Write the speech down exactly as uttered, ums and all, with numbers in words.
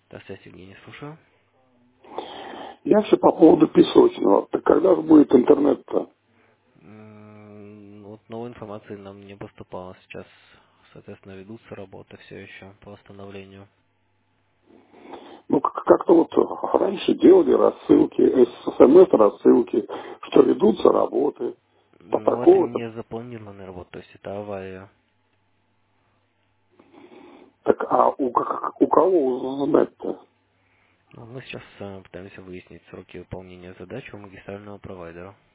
Здравствуйте, Евгений, слушаю. Я все по поводу песочного. Так когда же будет интернет-то? М, Вот новой информации нам не поступало. Сейчас, соответственно, ведутся работы все еще по восстановлению. Ну, как- как-то вот раньше делали рассылки, смс-рассылки, что ведутся работы по Но это такого-то. не запланированная работа, то есть это авария. Так, а у, как- у кого узнать-то? Ну, Мы сейчас э, пытаемся выяснить сроки выполнения задач у магистрального провайдера.